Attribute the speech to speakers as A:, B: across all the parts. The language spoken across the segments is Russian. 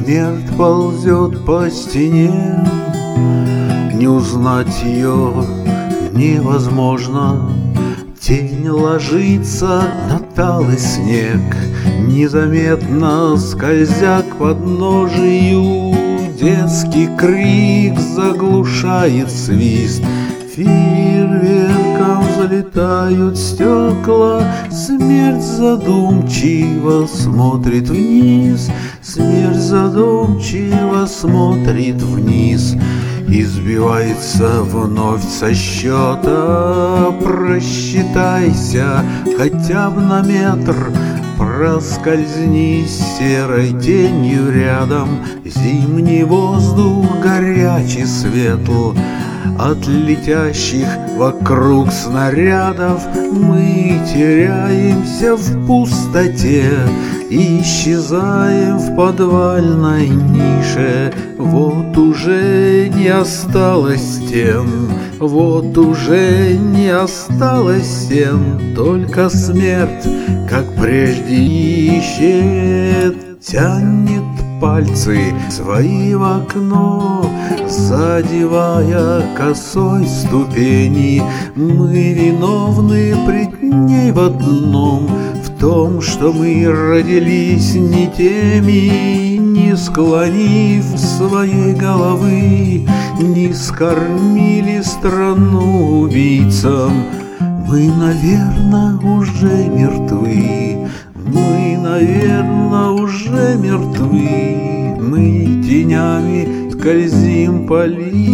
A: Смерть ползет по стене, не узнать ее невозможно. Тень ложится на талый снег, незаметно скользя к подножию. Детский крик заглушает свист, фейерверком залетают стекла. Смерть задумчиво смотрит вниз, смерть задумчиво смотрит вниз. И сбивается вновь со счета. Просчитайся хотя бы на метр, проскользни серой тенью рядом. Зимний воздух горячий светл от летящих вокруг снарядов. Мы теряемся в пустоте, исчезаем в подвальной нише. Вот уже не осталось стен, вот уже не осталось стен. Только смерть, как прежде, ищет, тянет пальцы свои в окно, задевая косой ступени. Мы виновны пред ней в одном, в том, что мы родились не теми, не склонив своей головы, не скормили страну убийцам. Мы, наверное, уже мертвы, мы, наверное, уже мертвы. Мы тенями скользим по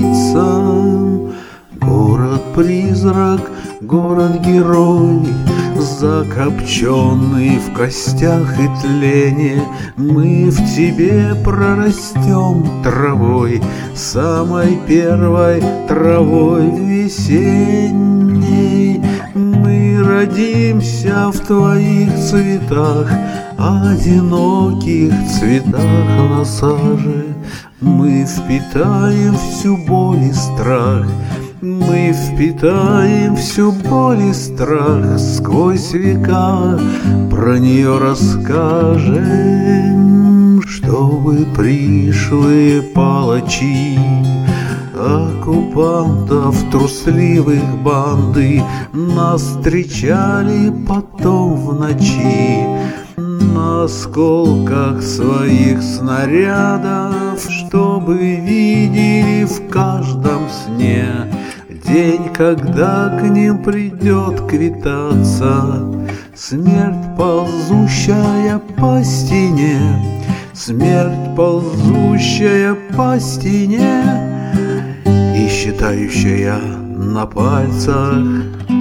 A: лицам. Город-призрак, город-герой, закопченный в костях и тлене. Мы в тебе прорастем травой, самой первой травой весенней. Мы родимся в твоих цветах, одиноких цветах на саже. Мы впитаем всю боль и страх, мы впитаем всю боль и страх. Сквозь века про нее расскажем, чтобы пришлые палачи оккупантов трусливых банды нас встречали потом в ночи на осколках своих снарядов, чтобы видели в каждом сне день, когда к ним придет квитаться смерть, ползущая по стене, смерть, ползущая по стене и считающая на пальцах